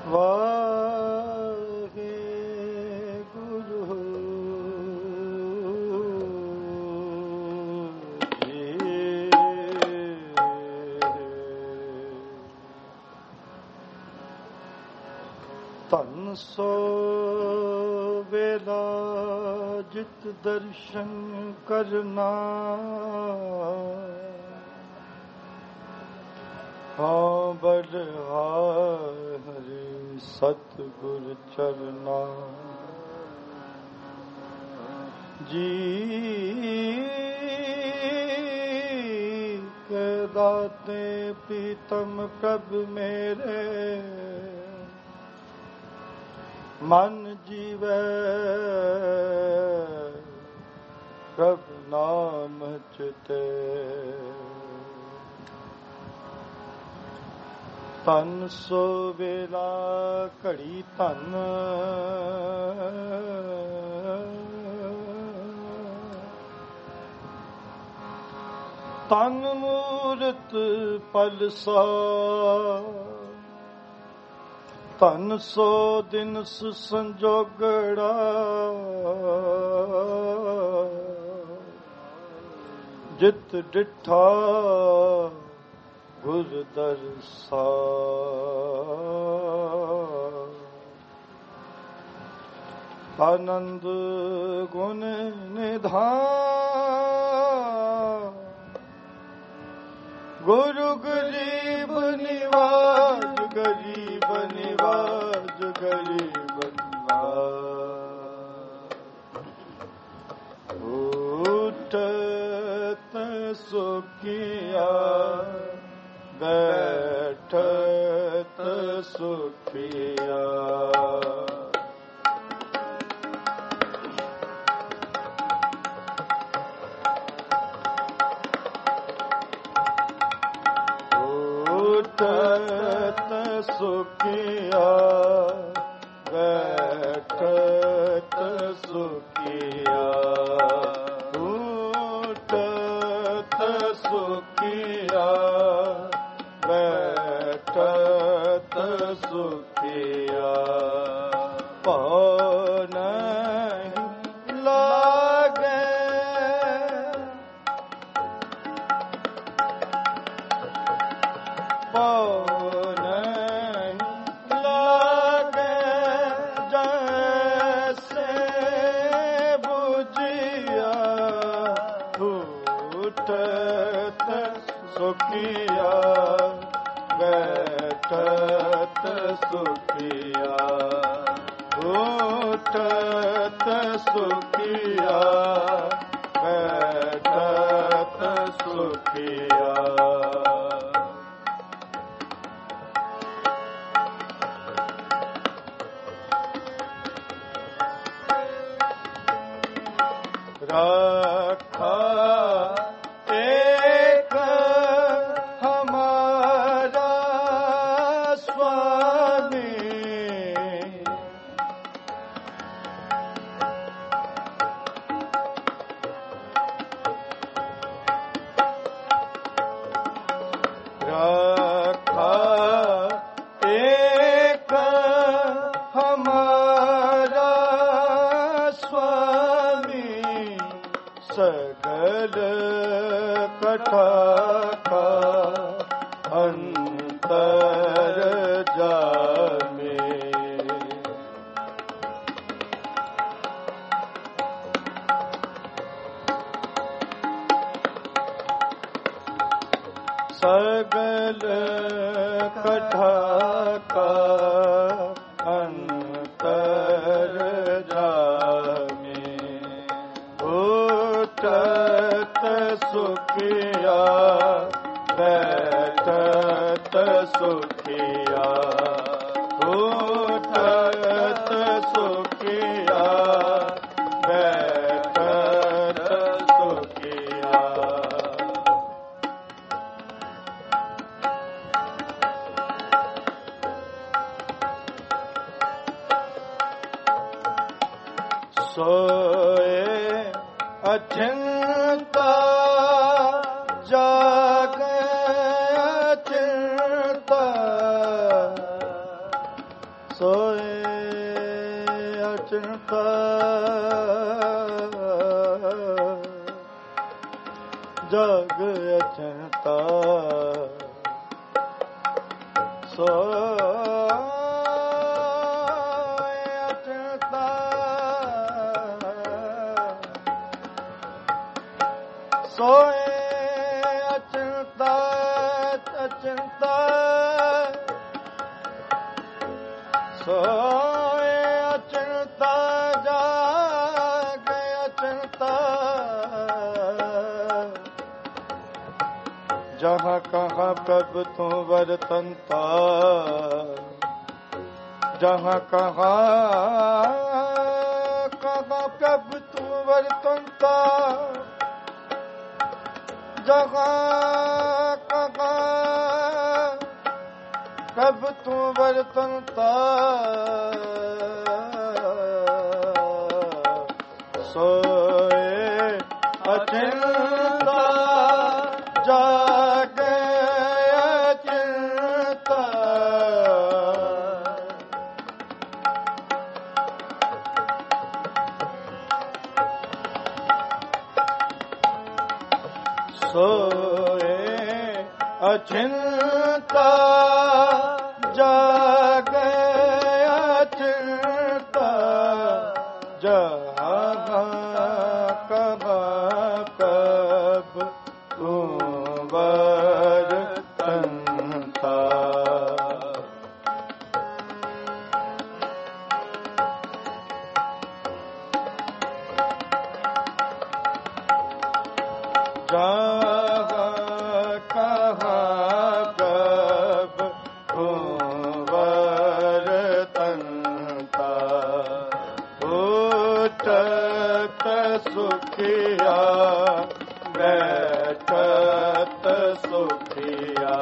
वाहे गुरु जी। तन सो वेला जित दर्शन करना, हाँ बलिहारी सतगुर चरना। जी के दाते पीतम प्रभु मेरे, मन जीवे प्रभु नाम चिते। तन सो वेला घड़ी धन, तन मूरत पलसा, तन सो दिन संजोगड़ा, जित डिठा गुर दरसा। आनंद गुण निधान, गुरु गरीब निवाज, गरीब निवाज, गरीब निवाज। उठत सुखिया, बैठत सुखिया। उठत सुखिया, बैठत सुखिया। उठत सुखिया, बैठत सुखिया। पाँव नहीं लागे, पाँव नहीं लागे, जैसे बुझिया। उठत सुखिया, बैठत सुखिया। उठत सुखिया, बैठत सुखिया। रखा एक हमारा स्वामी, रखा एक हमारा स्वामी। सगल कथा का अंतर जामे। सगल कथा का अंतर जामे। उठत सुखिया, बैठत सुखिया। उठत सुखिया, बैठत सुखिया। सोए अचिंता, जागे अचिंता। सोए अचिंता जग अचिंता सोए अचिंता सोए अचिंता अचिंता सोए अचिंता जाग अचिंता जहाँ कहाँ प्रभु तू वर्तनता जहाँ कहाँ कहाँ प्रभु तू वर्तनता जहाँ कहाँ प्रभु तू वर्तनता सोए अचिंता जागे अचिंता सोए अचिंता जागे अचिंता जहाँ कहाँ कब तू वर्तनता जहाँ कहाँ कब तू वर्तनता उठत सुखिया बैठत सुखिया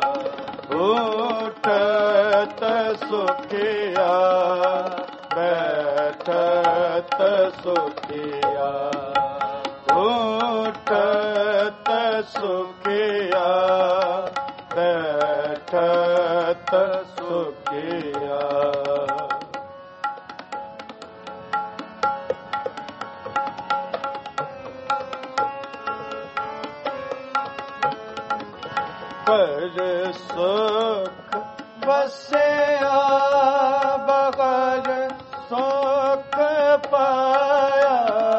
उठत सुखिया बैठत सुखिया उठत सुखिया बैठत सुखिया पर सुख बसिया बगैर सुख पाया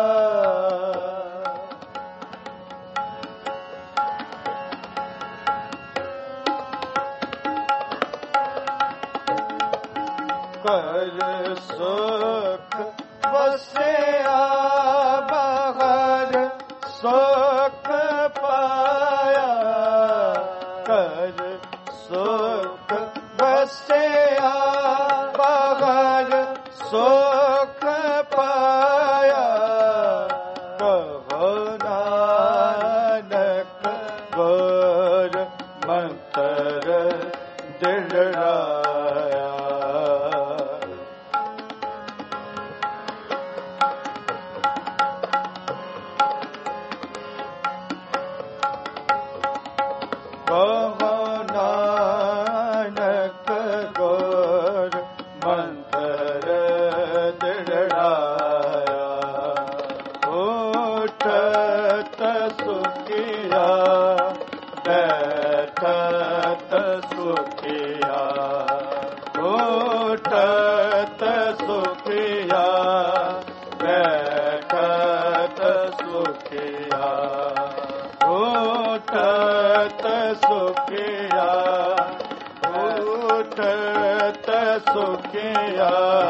कर सुख बसिया बगैर सुख पाया कर सुख बसिया बगैर सुख पाया कहो नानक गुर मंत्र दृढ़ाया कहो नानक गुर मंत्र दृढ़ाया उठत सुखिया बैठत सुखिया उठत सुखिया बैठत सुखिया उठत सुखिया उठत सुखिया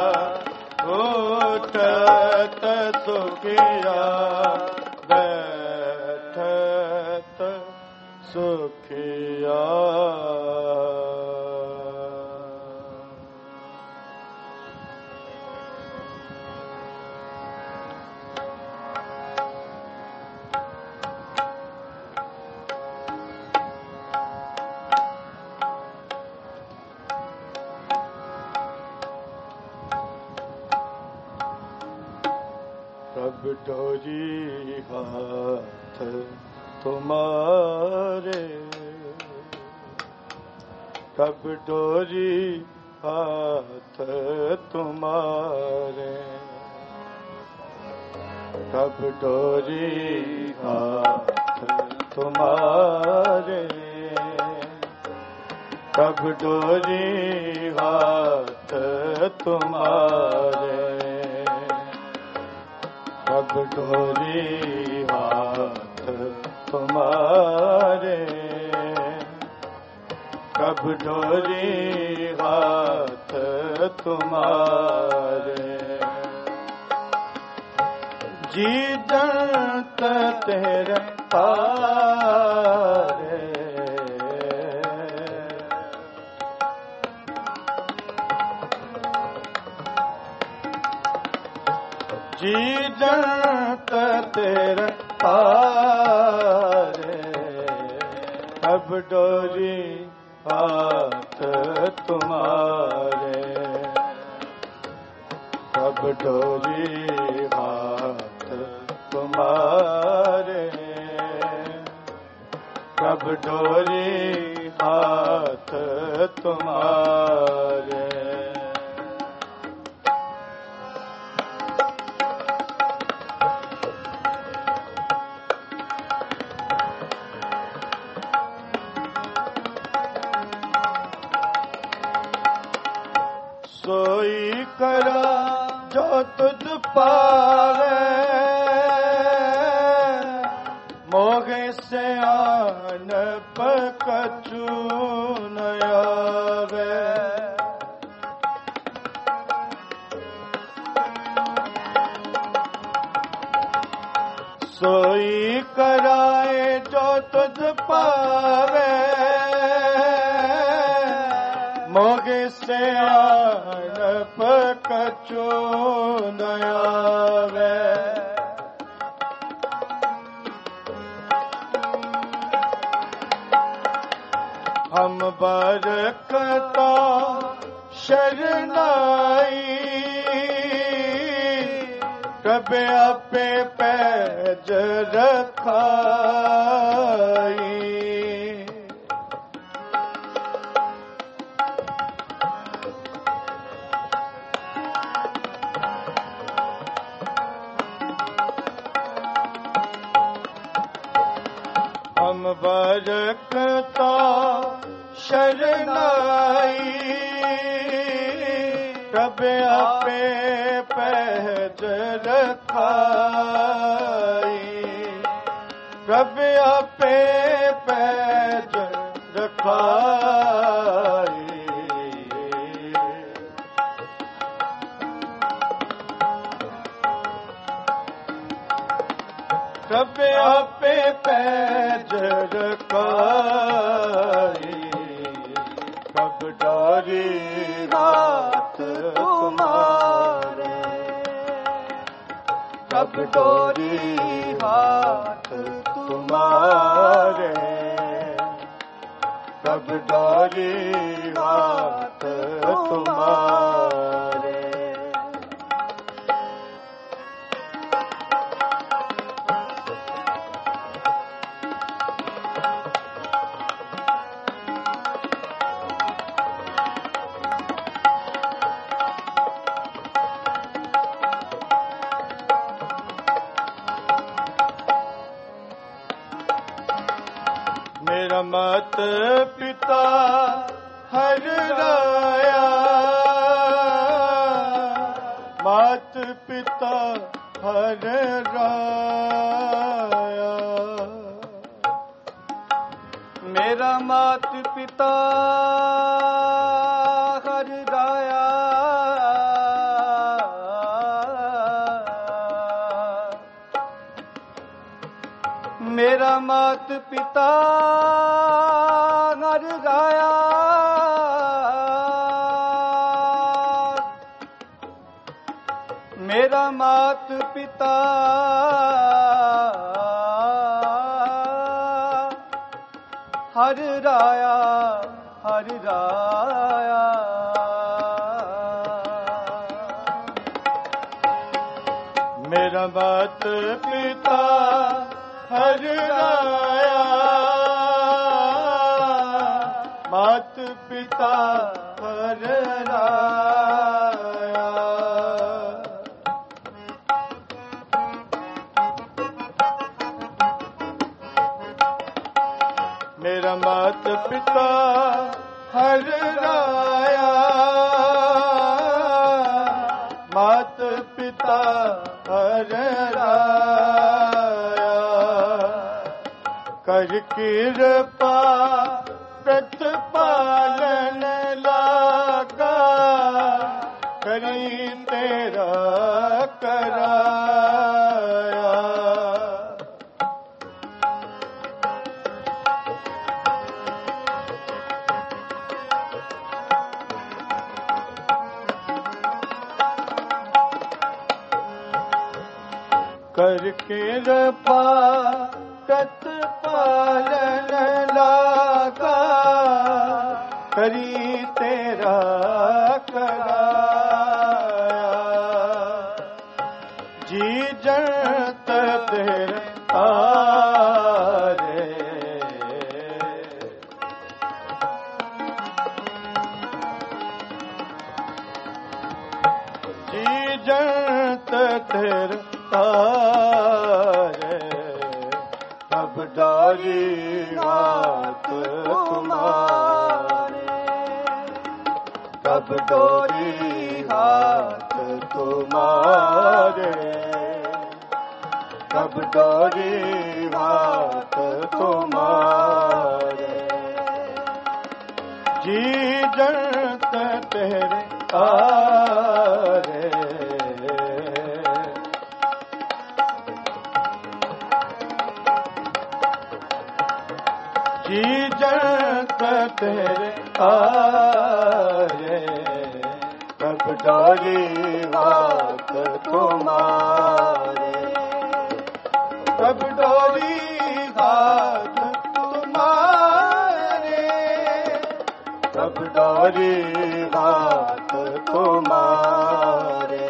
उठत सुखिया बैठत सुखिया कब डोरी हाथ तुम्हारे कब डोरी हाथ तुम्हारे। कब डोरी हाथ तुम्हारे, कब डोरी हाथ तुम्हारे, कब डोरी हाथ तुम्हारे, कब डोरी हाथ तुम्हारे। जी जंत तेरे तारे, जी जंत तेरे तारे, कब डोरी हाथ तुम्हारे, कब डोरी हाथ तुम्हारे, कब डोरी हाथ तुम्हारे। सोई करा जो तुझ पावे, मोगे से आन पकछु न आवे। सोई कराए जो तुझ पावे, मोगे से आन पकछु न आवे। हम बरकता शरणाई, कबे आपे पैज रखाई। हम बरकता शरणाई, कबे आपे पैज रखाई, कबे आपे पैज रखाई। कबे आपे पैज रखाई, कब डोरी हाथ तुम्हारे, कब डोरी हाथ तुम्हारे, कब डोरी हाथ तुम्हारे। मेरा मात पिता हर राया, मात पिता हर राया। मेरा मात पिता हर राया, मेरा मात पिता नर राया। मेरा मात पिता हर राया, हर राया। मेरा मात पिता हर राया, मात पिता हर राया। कर कृपा प्रतिपालन लागा, करी तेरा कराया। कर कृपा प्रतिपालन लागा, करी तेरा कराया। जी जत तेरे तारे, जी जत तेरे तारे, अब डाली हाथ तुम्हारे, अब डोरी हाथ तुम्हारे, अब डोरी हाथ तुम्हारे। जी जत तेरे तारे, जी जत तेरे आए, कब डोरी हाथ तुम्हारे, कब डोरी हाथ तुम्हारे, कब डोरी हाथ तुम्हारे।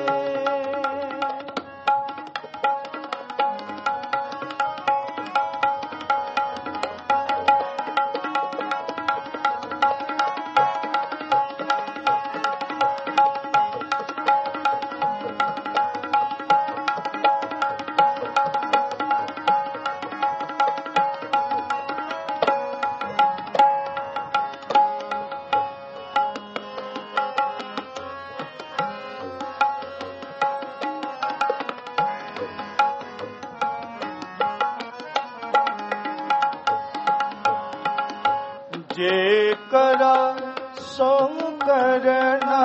जे करा सो करना,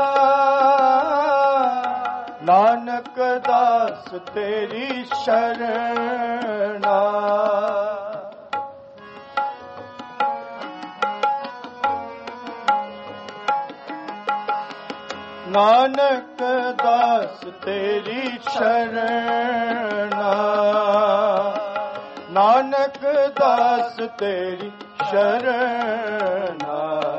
नानक दास तेरी शरणा। नानक दास तेरी शरणा, नानक दास तेरी शरणा।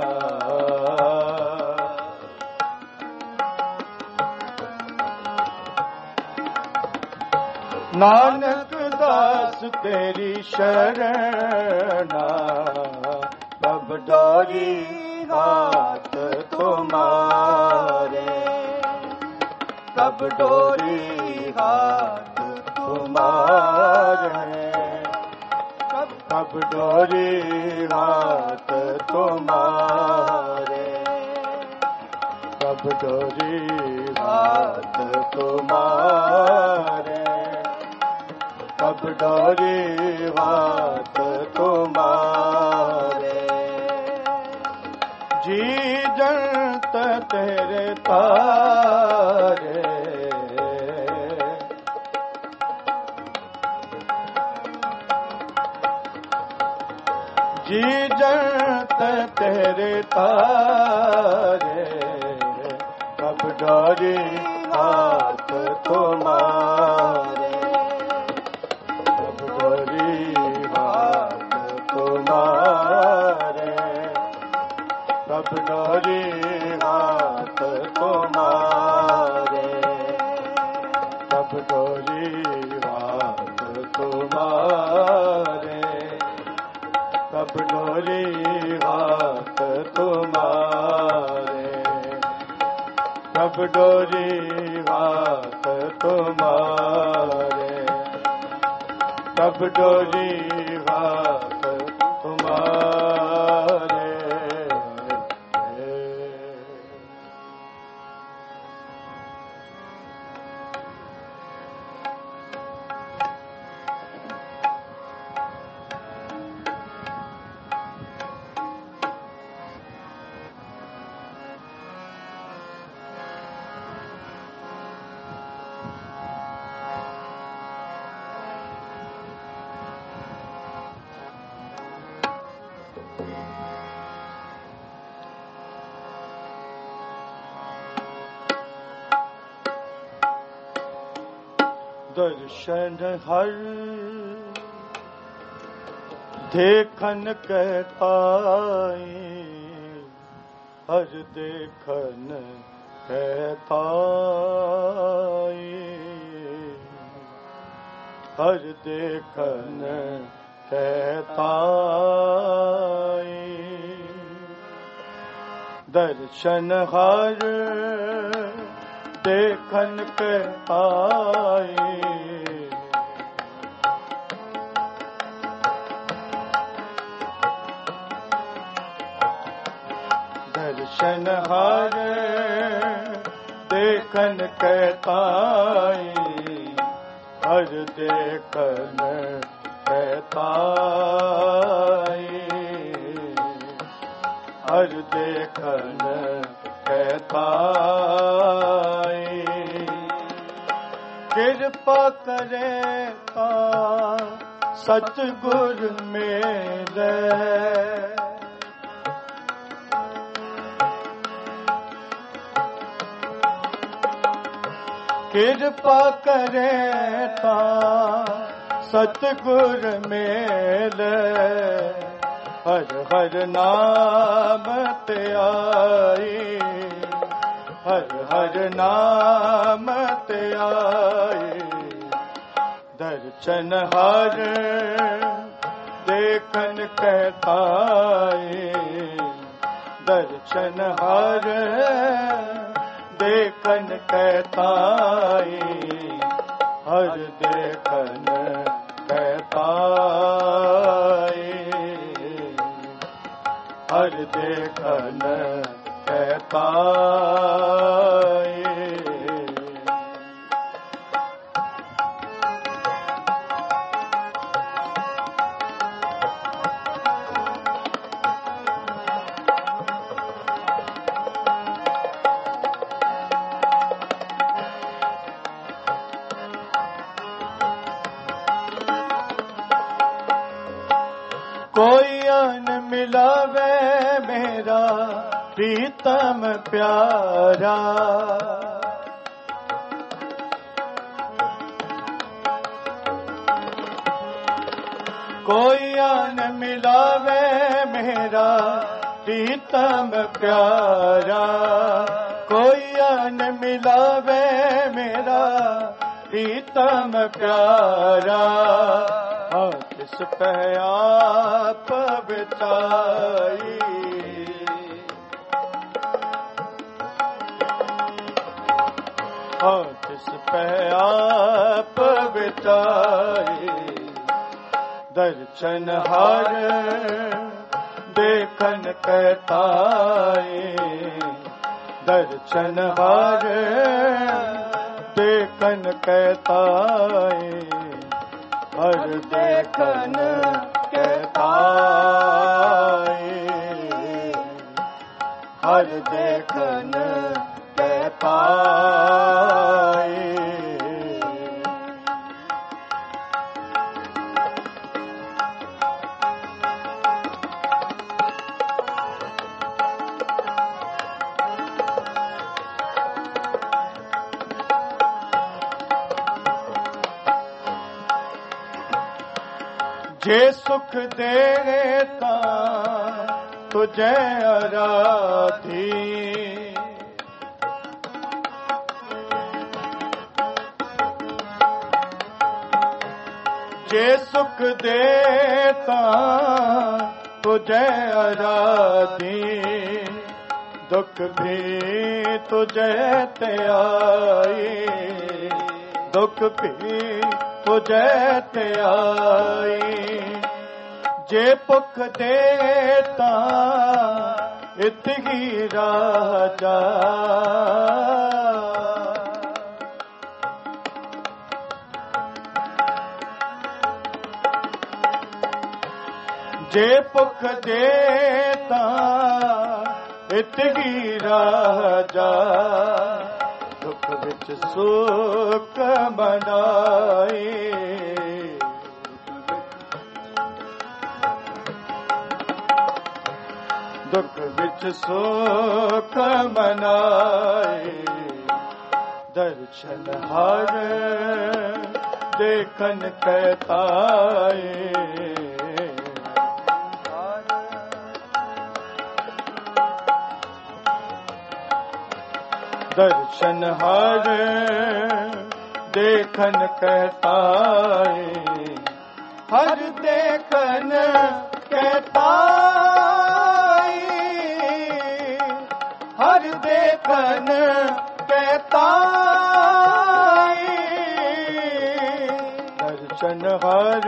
नानक दास तेरी शरणा, अब डोरी हाथ तुम्हारे, कब डोरी हाथ तुम्हारे, कब डोरी हाथ तुम्हारे, कब डोरी हाथ तुम्हारे, कब डोरी हाथ तुम्हारे। जी जत तेरे तारे, जी जत तेरे तारे, कब डोरी हाथ तुम्हारे, कब डोरी हाथ तुम्हारे, कब डोरी हाथ तुम्हारे, कब डोरी हाथ तुम्हारे, कब डोरी हाथ तुम्हारे, कब डोरी हाथ तुम्हारे, कब डोरी हाथ तुम्हारे। दर्शन हर देखन कहताई, हर देखन कहताई, हर देखन कहताई। दर्शन हर देखन कहताई, दर्शन हर देखन कहताई, हर देखन कहताई, हर देखन कहताई। कृपा करे ता सतगुर मेरे, कृपा करे ता सतगुर मेरे, हर हर नाम ते आई, हर हर नाम ते आई। दर्शन हर देखन कहताई, दर्शन हर देखन कहताई, हर देखन कहताई, हर देखन कहताई। कोई अन मिलावे मेरा प्रीतम प्यारा, कोई अन मिलावे मेरा प्रीतम प्यारा, कोई अन मिलावे मेरा प्रीतम प्यारा। किस पे आप बिताई, किस पे आप बिताई। दर्शन हर देखन कहताई, दर्शन हर देखन कहताई, हर देखन कहताई, हर देखन कहताई। जे सुख देता तुझे आराधी, जे सुख देता तुझे आराधी, दुख भी तुझे ते आई, दुख भी तुझे ते आई। जे भुख देता इतही राजा, जे भुख देता इतही राजा, दुख विच सुख मनाई, दुख विच सुख मनाई। दर्शन हर देखन कहताए। दर्शन हर देखन कहताए, हर देखन कहताए, हर देखन कहताए। दर्शन हर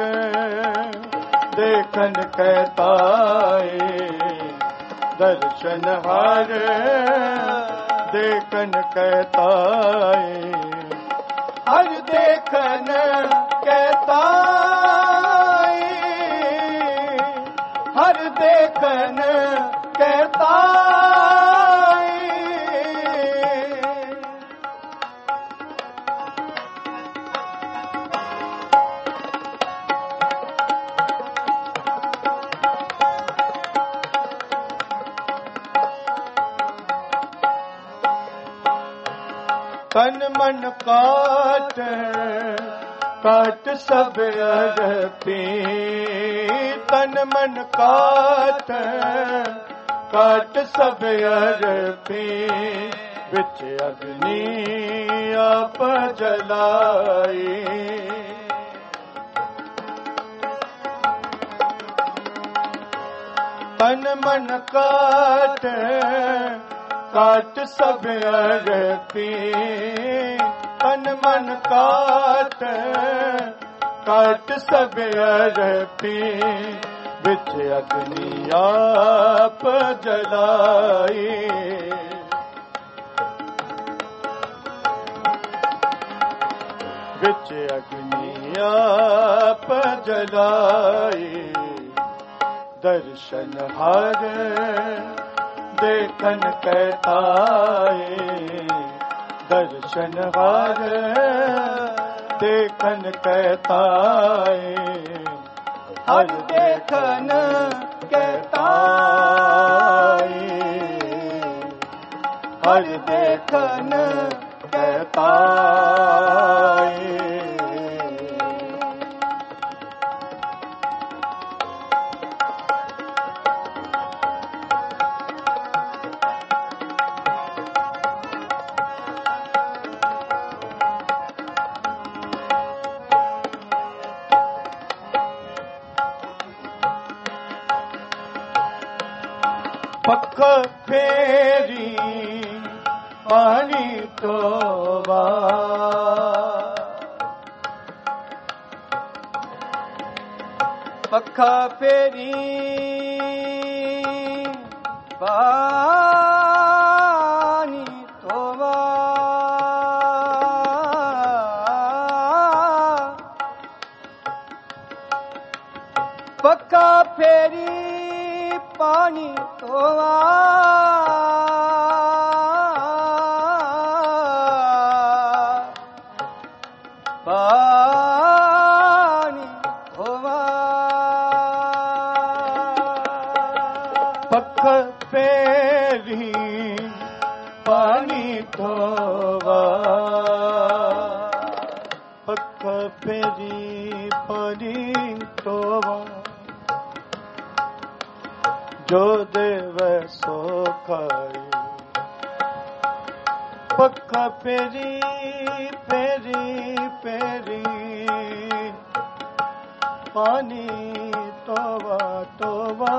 देखन कहताए, दर्शन हर देखन कहताए, हर देखन कहताए, हर देखन कहताए। तन मन काट काट सब अरपी, तन मन काट काट सब अरपी। विच अग्नि आप जलाई, तन मन काट काट सब अरपी, तन मन काट काट सब अरपी। विच अग्नि आप जलाई, विच अग्नि आप जलाई। दर्शन हर देखन कहताए, दर्शन हर देखन कहताए, हर देखन कहताए, हर देखन कहताए। पख फेरी पानी तोबा, पख फेरी पानी तोबा। पख फेरी पानी तोवा, पानी तोवा। पख फेरी पानी तोवा, पख फेरी पानी तोवा। जो देव सो खाई, पख फेरी फेरी फेरी पानी तोवा तोवा।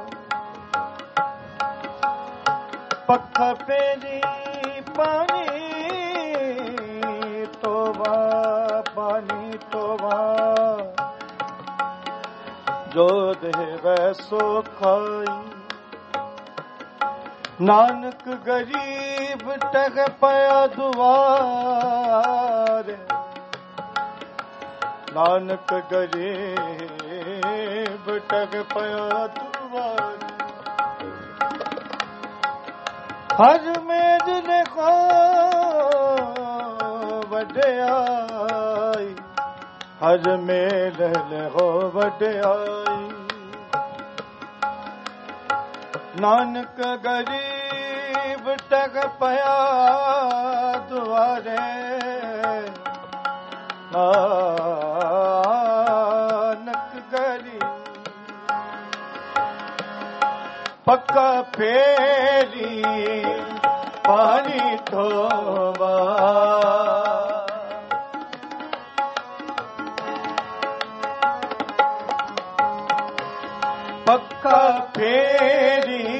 पख फेरी पानी तोवा पानी तोवा। जो देव सो खाई, नानक गरीब टग पया दुआर, नानक गरीब टग पया दुआर। हर मेज ने को वड्याई, हर मेल हो वड्याई। नानक गरीब टग पया दुआरे, पक्का फेरी पानी धोवा, पक्का फेरी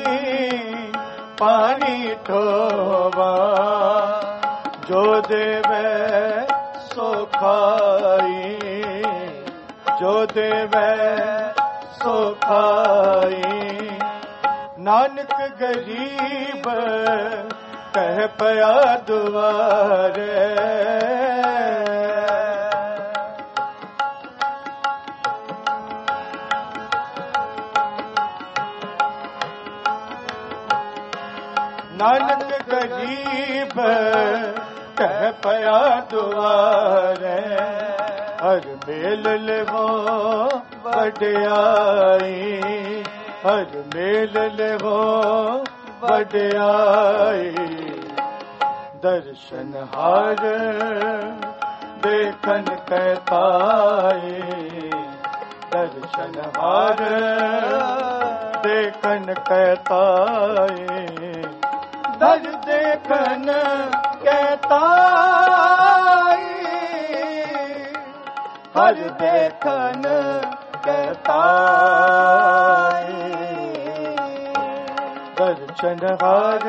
पानी धोवा, जो देवे सो खाई, जो देवे सो खाई। नानक गरीब कह पया दुआरे, नानक गरीब कह पया दुआरे। हर मेल लेवो वड्याई, हर मेल लेवो वड्याई। दर्शन हार देखन कहताई, दर्शन हार देखन कहताई। दर देखन कहताई, हर देखन कहताई। दर्शन हार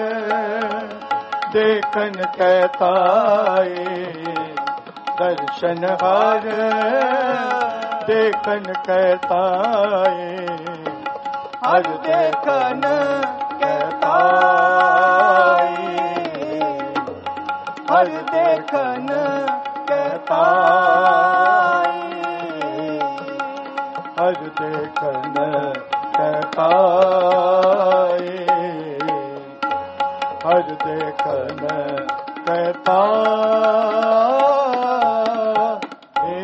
देखन कहताई, दर्शन हार देखन कहताई। हर देखन कहताई, हर देखन कहताई, हर देखन कहताई, हर देखन कहताई।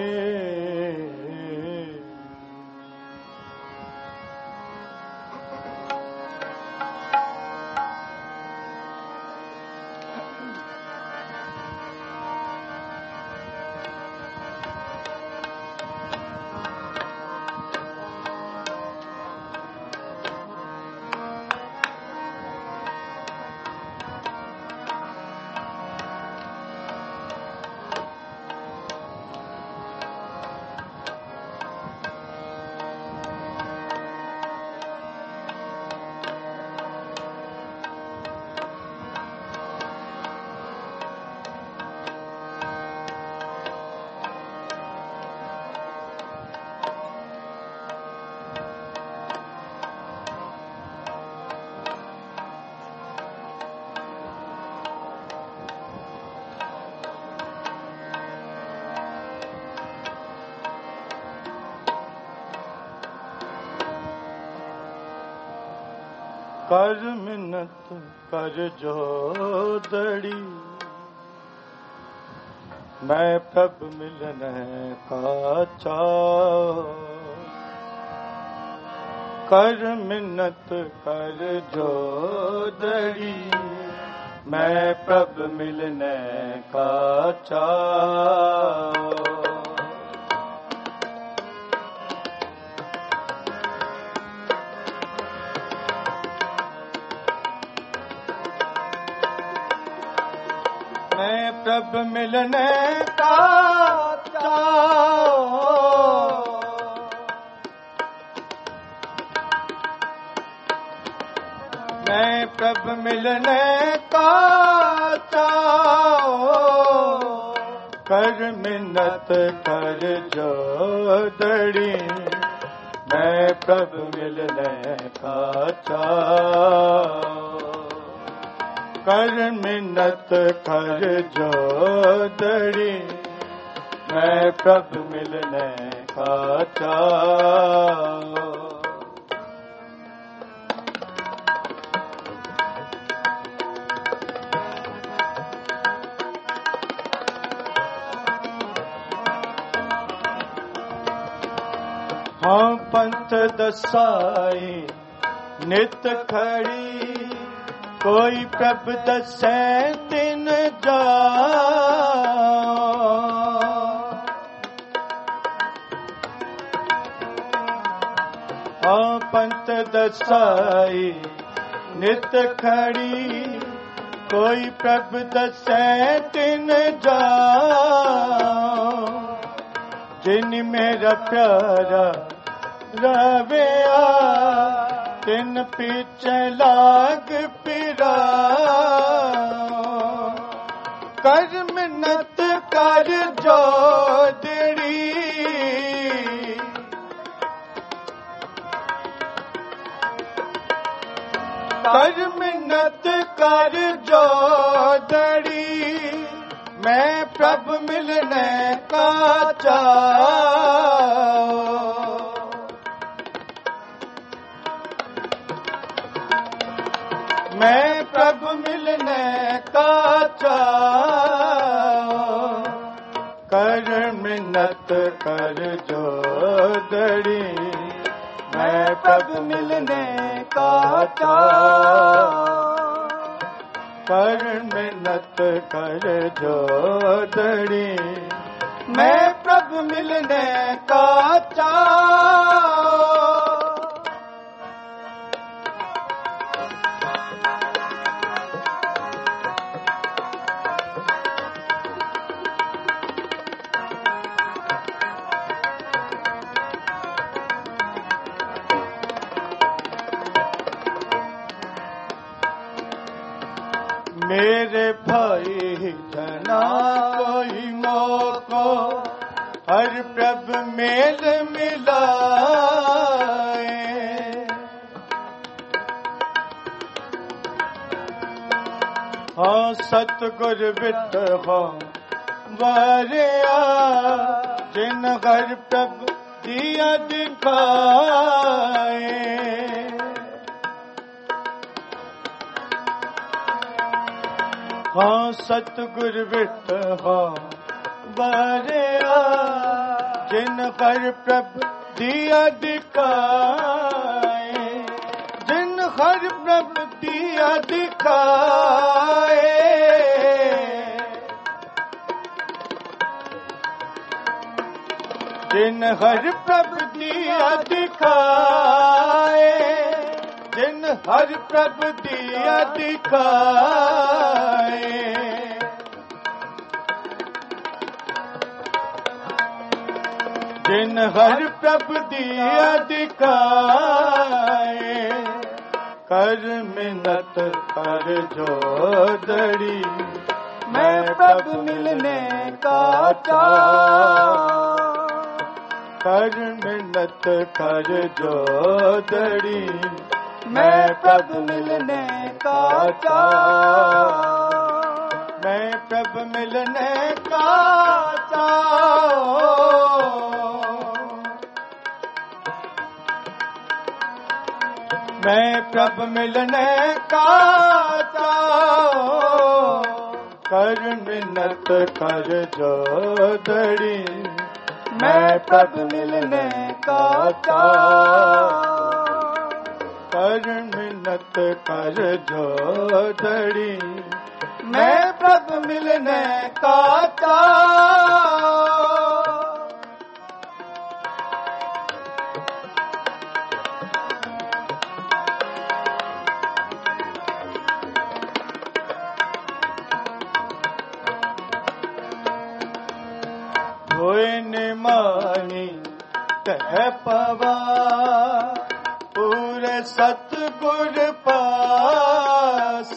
कर मिन्नत कर जोदड़ी, मैं प्रभ मिलने का चाह। कर मिन्नत कर जोदड़ी, मैं प्रभ मिलने का चाह। मैं प्रभ मिलने का चाहो, मैं प्रभ मिलने का चाहो। कर मिन्नत कर जोदड़ी, मैं प्रभ मिलने का चाहो। कर मिन्नत कर जोदड़ी, मैं प्रभ मिलने का चाह। हाँ पंथ दसाई नित खड़ी, कोई प्रभ दसै दिन जा। हाँ पंथ दसाई नित खड़ी कोई प्रभ दसै तिन जाओ जिन मेरा प्यारा रविया तिन पीछे लाग पिरा कर मिन्नत कर जोदड़ी कर मिन्नत कर जोदड़ी मैं प्रभ मिलने का चाओ मैं प्रभ मिलने का चाओ कर मिन्नत कर जोदड़ी मैं प्रभ मिलने का चाओ कर मिन्नत कर जोदड़ी मैं प्रभ मिलने का चाओ मेरे भाई जना कोई मोको हर प्रभ मेल मिलाए हाँ सतगुर बित हाँ वरिया जिन हर प्रभ दिया दिखाए हाँ सतगुर बिट हाँ वरिया जिन हर प्रभ दिया दिखाए जिन हर प्रभ दिया दिखाए जिन हर प्रभ दिया दिखाए जिन हर प्रभ दिया दिखाए जिन हर प्रभ दिया दिखाए कर मिन्नत कर जोदड़ी मैं प्रभ मिलने का चाओ कर मिन्नत कर जोदड़ी मैं प्रभ मिलने का चाओ मैं प्रभ मिलने का चाओ मैं प्रभ मिलने का चाओ कर मिन्नत कर जोदड़ी मैं प्रभ मिलने का चाओ कर मिन्नत कर जोदड़ी मैं प्रभ मिलने का चाओ होए निमानी कह पवा पूरे सतगुर पास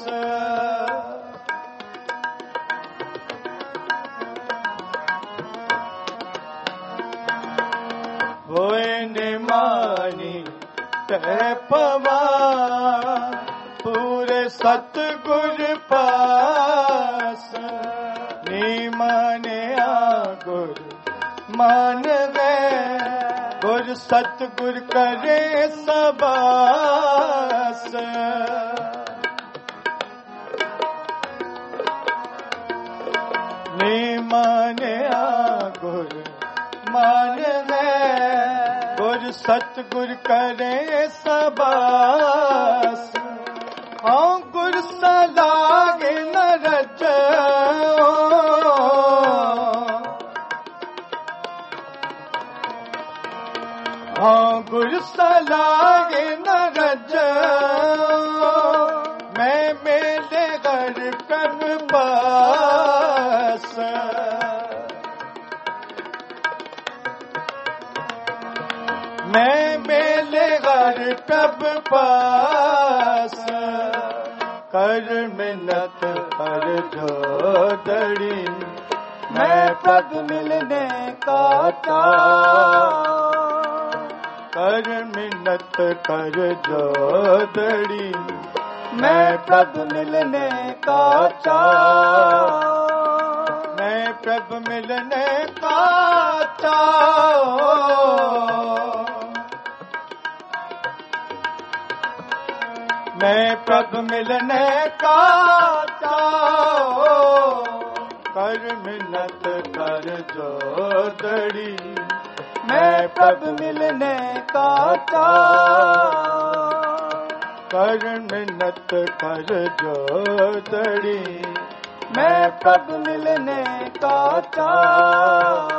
होए निमानी कह पवा पूरे सतगुर पास नी गुर मान गए गुर सतगुर करे सबास नी माने गुर मान गए गुर सतगुर करे सबास हाँ गुर सलागे न रज हाँ गुर सलागे न रज पास कर मिन्नत कर जोदड़ी मैं प्रभु मिलने का चाह कर मिन्नत कर जोदड़ी मैं प्रभु मिलने का चाह मैं प्रभु मिलने का चाह मैं प्रभु मिलने का चाह कर मिन्नत कर जोदड़ी मैं प्रभु मिलने का चाह कर मिन्नत कर जोदड़ी मैं प्रभु मिलने का चाह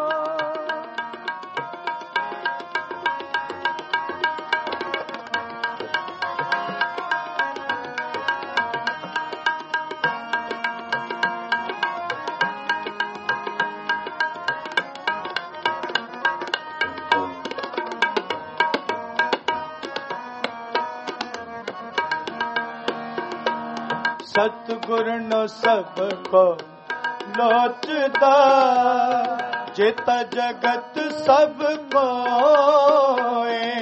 सतगुर नो सबको लोचदा जेता जगत सब कोए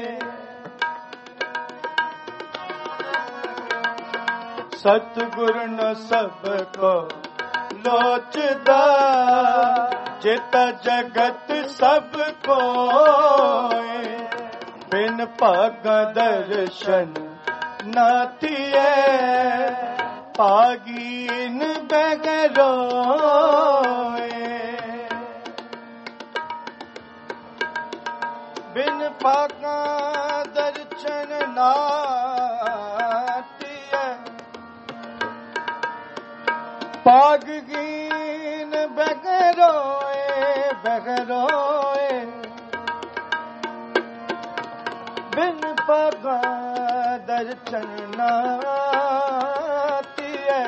सतगुर नो सबको लोचदा जेता जगत सब कोए बिन भागा दर्शन नाथिए पागीन बगरोए बिन पागा दर्शन नाथिए पागीन बगरोए बगरोए बिन पागा दर्शन नाथिए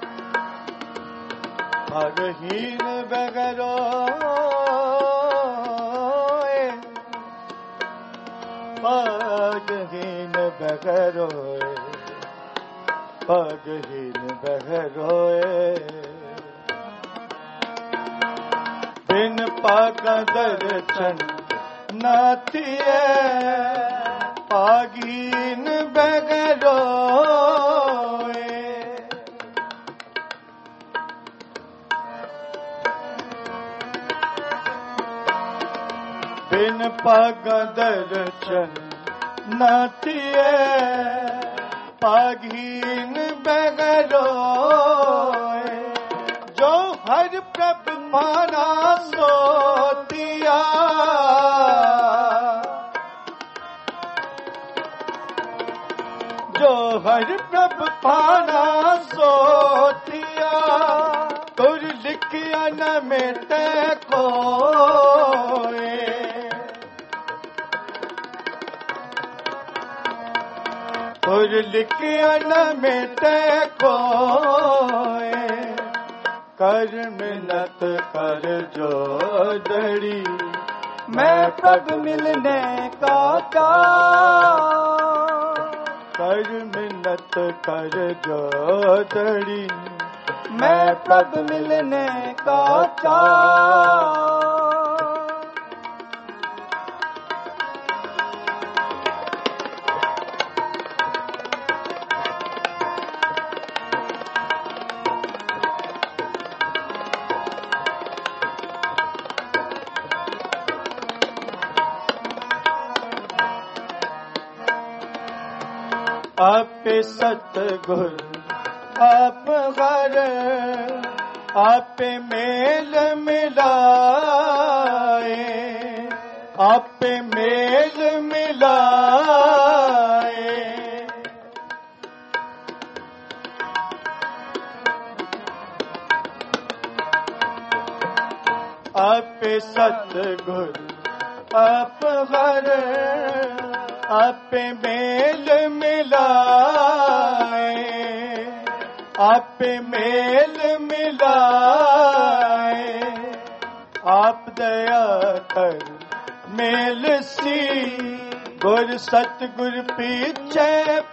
भागहीन बगरोए भागहीन बगरोए भागहीन बगरोए बिन पागा दर्शन नाथिए भागहीन बगरोए बिन पागा दर्शन नाथिए भागहीन बगरोए जो हर प्रभु पाना सोतिया जो हर प्रभु पाना सोतिया तुर लिखिया न मिटे कोए तुर लिखिया न मिटे कोए कर मिन्नत कर जोदड़ी मैं प्रभु मिलने का चाह कर मिन्नत कर जोदड़ी मैं प्रभु मिलने का चाह आपे सतगुर आप घर आपे मेल मिलाए आपे मेल मिलाए आपे सतगुर आप घर आपे मेल मिलाए आपे मेल मिलाए आप दया कर मेल सी गुर सतगुर पीछे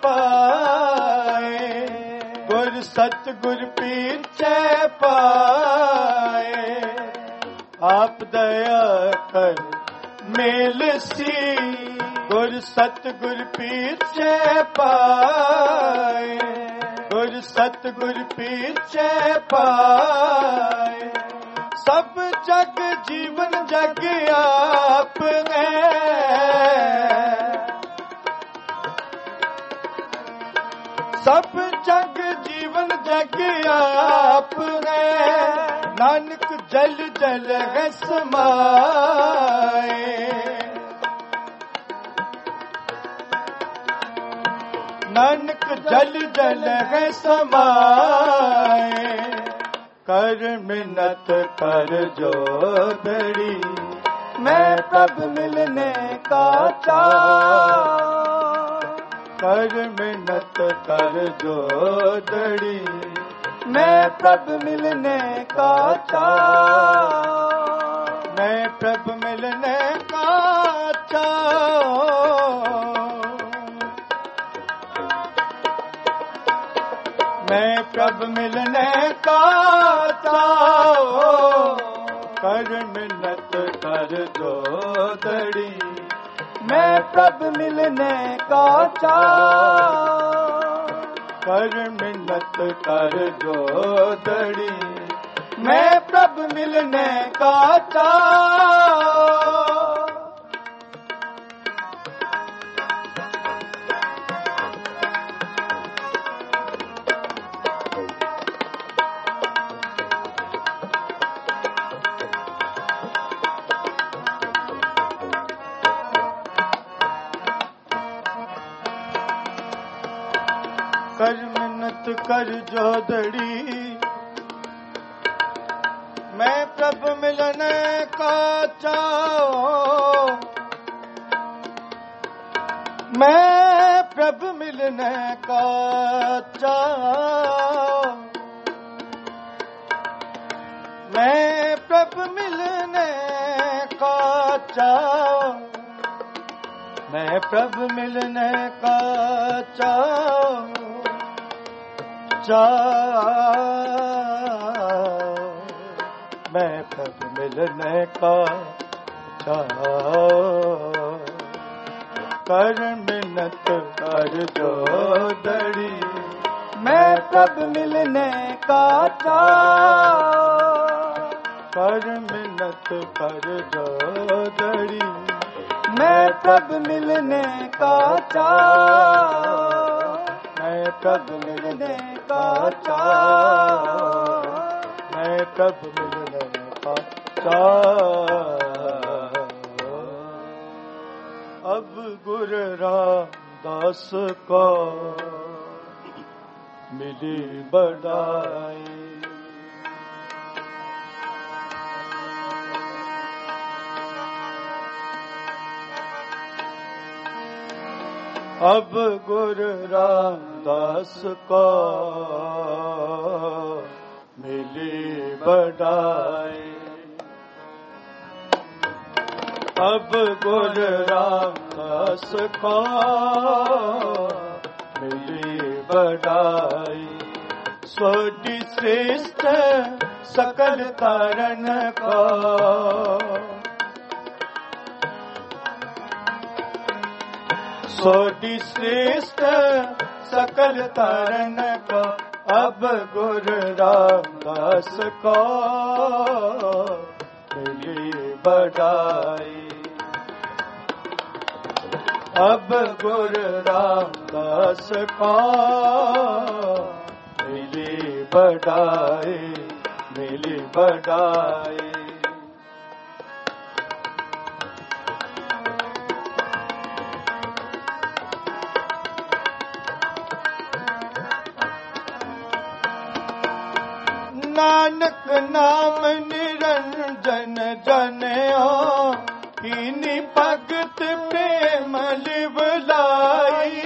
पाए, गुर सतगुर पीछे पाए, आप दया कर मेल सी, गुर सतगुर पीछे पाए, गुर सतगुर पीछे पाए, सब जग जीवन जग आप है, सब जग जीवन जग आप है, नानक जल जल है समाए, नानक जल जल है समाए, कर मिन्नत कर जोदड़ी, मैं प्रभु मिलने का चाह, कर मिन्नत कर जोदड़ी, मैं प्रभु मिलने का चाह, मैं प्रभु मिलने का चाह, मैं प्रभु मिलने का चाह, कर मिन्नत कर जोदड़ी, मैं प्रभु मिलने का चाह, कर मिन्नत कर जोदड़ी, मैं प्रभु मिलने का चाह, कर मिन्नत कर जोदड़ी, मैं प्रभु मिलने का चाह, मैं प्रभु मिलने का चाह, मैं प्रभु मिलने का चाह, मैं प्रभु मिलने का चाह, मैं प्रभु मिलने का चाह, कर मिन्नत कर जोदड़ी, मैं प्रभु मिलने का चाह, कर मिन्नत कर जोदड़ी, मैं प्रभु मिलने का चाह, मैं प्रभु मिलने का चाह, मैं प्रभु मिलने का चाह, अब गुरु रामदास को मिली बढ़ाई, अब गुरु रामदास को मिली बढ़ाई, अब गुरु रामदास को मिली बढ़ाई, सोडी श्रेष्ठ सकल कारण को, सोडी श्रेष्ठ सकल तारण को, अब गुरु रामदास को मिली बढ़ाई, अब गुरु रामदास को मिली बढ़ाई, मिली बढ़ाई, नानक नाम निरंजन जनियो, कीनी भगत प्रेम लिवलाई,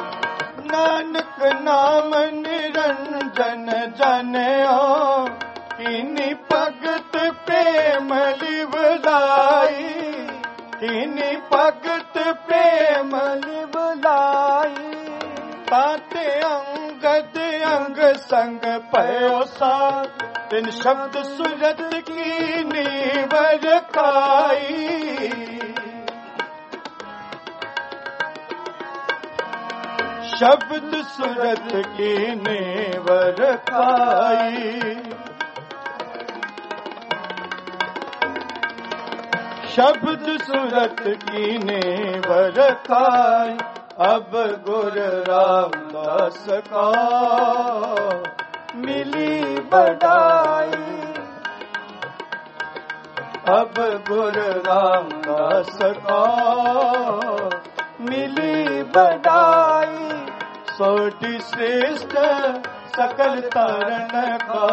नानक नाम निरंजन जनियो, किनी भगत प्रेम लिवलाई, किनी भगत प्रेम लिवलाई। ताते अंगद अंग संग पयो साथ, तिन शब्द सूरत की नीवर खाई। शब्द सूरत की नीवर खाई। शब्द सूरत की नीवर खाई। अब गुर रामदास का मिली बढ़ाई। अब गुर रामदास का मिली बढ़ाई। सोटी श्रेष्ठ सकल तरन का,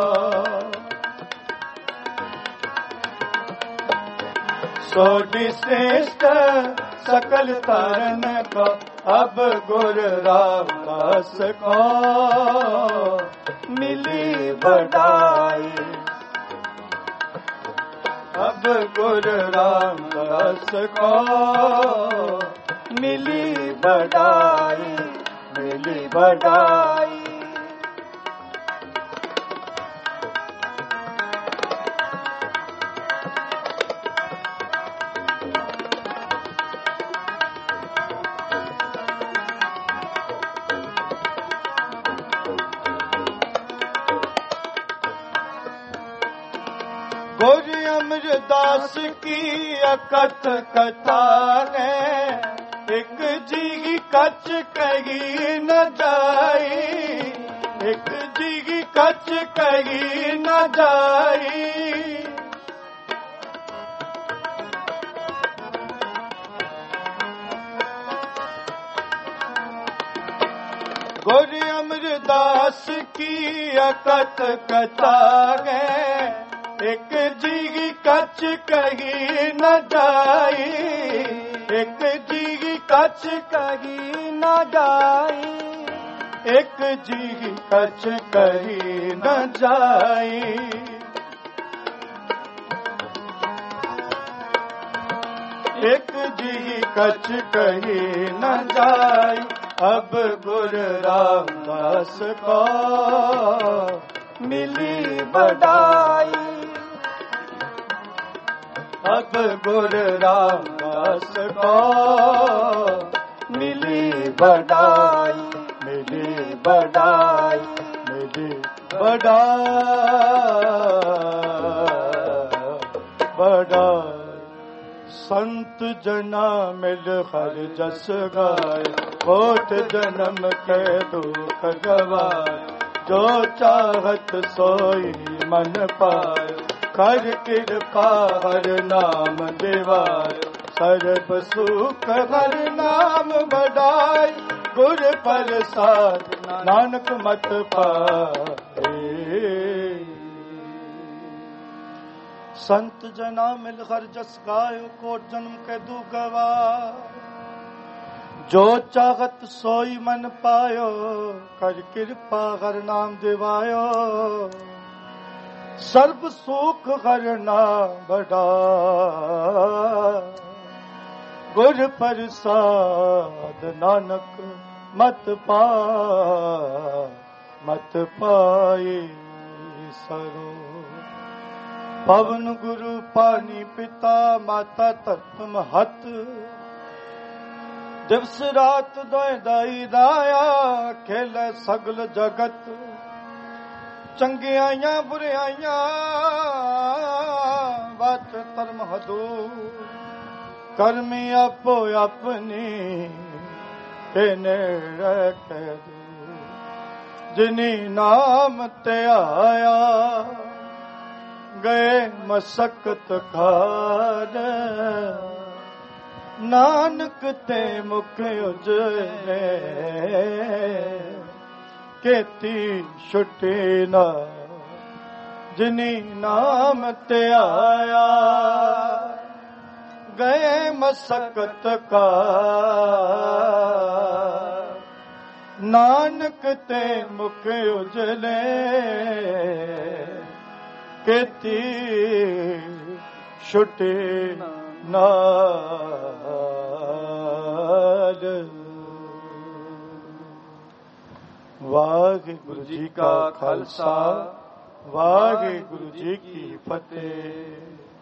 सोटी श्रेष्ठ सकल तरन का। अब गुर रामदास का मिली बढ़ाई। अब गुर रामदास का मिली बढ़ाई, मिली बढ़ाई। गोरी अमरदास की अकथ कथा है, एक जी कच कही न जाई, एक जी कच कही न जाई। गोरी अमरदास की अकथ कथा है, एक जी कच कही न जाई, एक जी कच कही न जाई, एक जी कच कही न जाई। एक जी कच कही न जाई। अब गुर रामदास को मिली बढ़ाई। अब गुर रामदास को मिली बढ़ाई, मिली बढ़ाई, मिली बढ़ाई। संत जना मिल हर जस गाय, कोट जन्म के दुख गवाए। जो चाहत सोई मन पाए, कर कृपा हर नाम दिवाय। सर्व सुख हर नाम बढ़ाई, गुर प्रसाद नानक मत पाए। संत जना मिल हर जस गायो, कोट जन्म के दू गवाए। जो चाहत सोई मन पायो, कर कृपा हर नाम दिवायो। सर्व सुख हर नाम बढ़ा, गुर प्रसाद नानक मत पाए सरो। पवन गुरु पानी पिता, माता तत्व महत। दिवस रात दोए दाई दाया, खेले सगल जगत। चंगियाइयां बुराइयां बात धर्म हदू, कर्मी आपो अपनी तेने रख दू। जिनी नाम ते आया, गए मसकत खार। नानक ते मुख उजले, केती छुटे ना। जिनी नाम ते आया, गए मसकत का। नानक ते मुख उजले, ਕੀਤੀ ਛੁਟੇ ਨਾਲ। ਵਾਹਿਗੁਰੂ ਜੀ ਕਾ ਖਾਲਸਾ, ਵਾਹਿਗੁਰੂ ਜੀ ਕੀ ਫਤਿਹ।